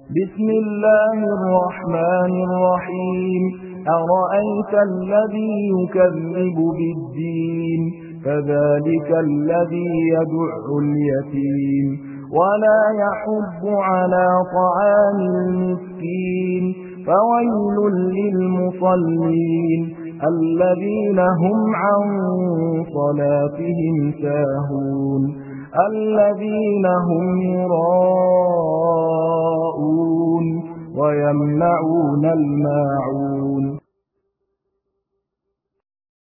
بسم الله الرحمن الرحيم أرأيت الذي يكذب بالدين فذلك الذي يدع اليتيم ولا يحض على طعام المسكين فويل للمصلين الذين هم عن صلاتهم ساهون الذين هم يراءون ويمنعون الماعون